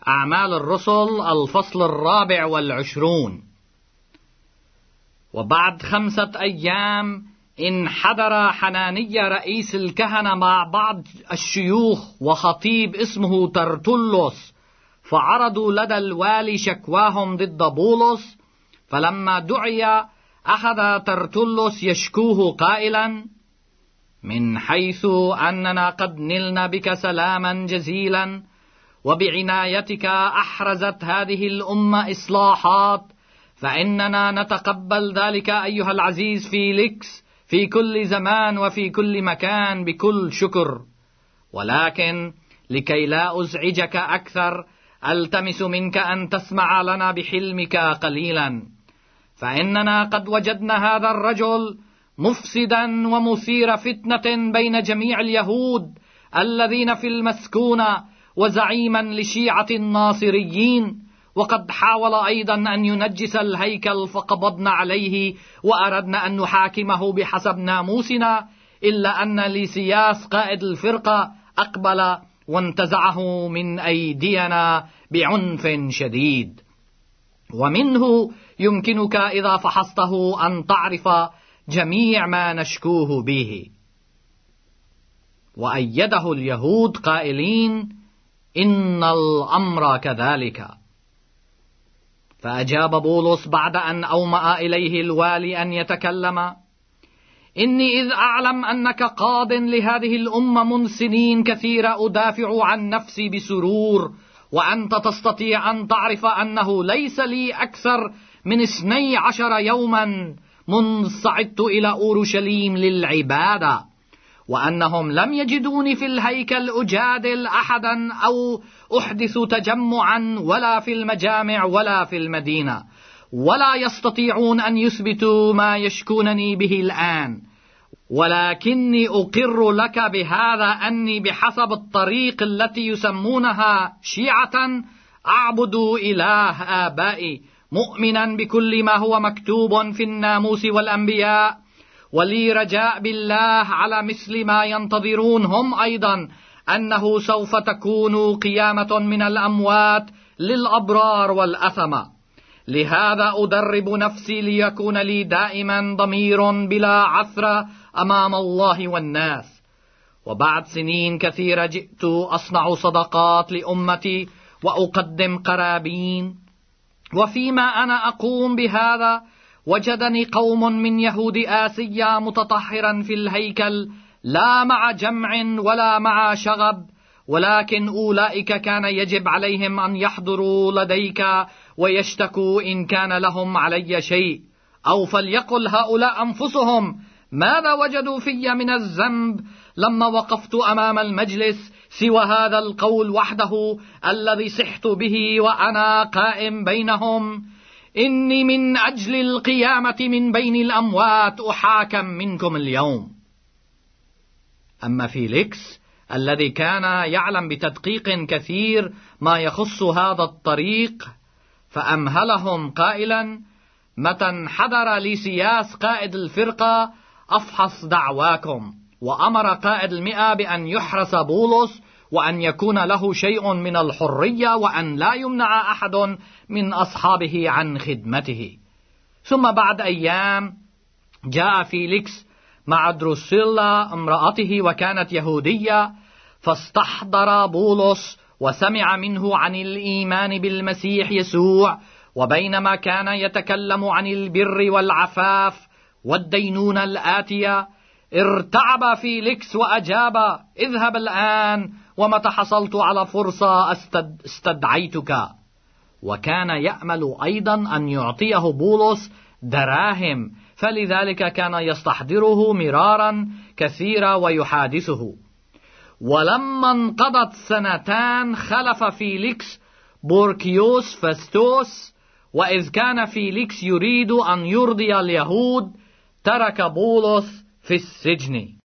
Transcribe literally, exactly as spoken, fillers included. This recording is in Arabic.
أعمال الرسل الفصل الرابع والعشرون. وبعد خمسة أيام انحدر حنانيا رئيس الكهنة مع بعض الشيوخ وخطيب اسمه ترتلس، فعرضوا لدى الوالي شكواهم ضد بولس. فلما دعي أخذ ترتلس يشكوه قائلا: من حيث أننا قد نلنا بك سلاما جزيلا، وبعنايتك أحرزت هذه الأمة إصلاحات، فإننا نتقبل ذلك أيها العزيز فيليكس في كل زمان وفي كل مكان بكل شكر. ولكن لكي لا أزعجك أكثر ألتمس منك أن تسمع لنا بحلمك قليلا، فإننا قد وجدنا هذا الرجل مفسدا ومثير فتنة بين جميع اليهود الذين في المسكونة، وزعيما لشيعة الناصريين، وقد حاول أيضا أن ينجس الهيكل، فقبضنا عليه وأردنا أن نحاكمه بحسب ناموسنا، إلا أن ليسياس قائد الفرقة أقبل وانتزعه من أيدينا بعنف شديد. ومنه يمكنك إذا فحصته أن تعرف جميع ما نشكوه به. وأيده اليهود قائلين: إن الأمر كذلك. فأجاب بولس بعد أن أومأ إليه الوالي أن يتكلم: إني إذ أعلم أنك قاض لهذه الأمة منذ سنين كثيرة أدافع عن نفسي بسرور، وأنت تستطيع أن تعرف أنه ليس لي أكثر من اثني عشر يوما منذ صعدت إلى أورشليم للعبادة، وأنهم لم يجدوني في الهيكل أجادل أحدا أو أحدث تجمعا، ولا في المجامع ولا في المدينة، ولا يستطيعون أن يثبتوا ما يشكونني به الآن. ولكني أقر لك بهذا أني بحسب الطريق التي يسمونها شيعة أعبد إله آبائي، مؤمنا بكل ما هو مكتوب في الناموس والأنبياء، ولي رجاء بالله على مثل ما ينتظرون هم أيضا، أنه سوف تكون قيامة من الأموات للأبرار والأثمة. لهذا أدرب نفسي ليكون لي دائما ضمير بلا عثرة أمام الله والناس. وبعد سنين كثيرة جئت أصنع صدقات لأمتي وأقدم قرابين، وفيما أنا أقوم بهذا وجدني قوم من يهود آسيا متطهرا في الهيكل، لا مع جمع ولا مع شغب، ولكن أولئك كان يجب عليهم أن يحضروا لديك ويشتكوا إن كان لهم علي شيء، أو فليقل هؤلاء أنفسهم ماذا وجدوا في من الذنب لما وقفت أمام المجلس، سوى هذا القول وحده الذي صحت به وأنا قائم بينهم: إني من أجل القيامة من بين الأموات أحاكم منكم اليوم. أما فيليكس الذي كان يعلم بتدقيق كثير ما يخص هذا الطريق، فأمهلهم قائلا: متى انحدر ليسياس قائد الفرقة أفحص دعواكم. وأمر قائد المئة بأن يحرس بولس، وأن يكون له شيء من الحرية، وأن لا يمنع أحد من أصحابه عن خدمته. ثم بعد أيام جاء فيليكس مع دروسيلا امرأته، وكانت يهودية، فاستحضر بولس وسمع منه عن الإيمان بالمسيح يسوع. وبينما كان يتكلم عن البر والعفاف والدينونة الآتية، ارتعب فيليكس وأجاب: اذهب الآن، ومتى حصلت على فرصة استد... استدعيتك. وكان يأمل أيضا أن يعطيه بولس دراهم، فلذلك كان يستحضره مرارا كثيرا ويحادثه. ولما انقضت سنتان خلف فيليكس بوركيوس فاستوس، وإذ كان فيليكس يريد أن يرضي اليهود ترك بولس في السجن.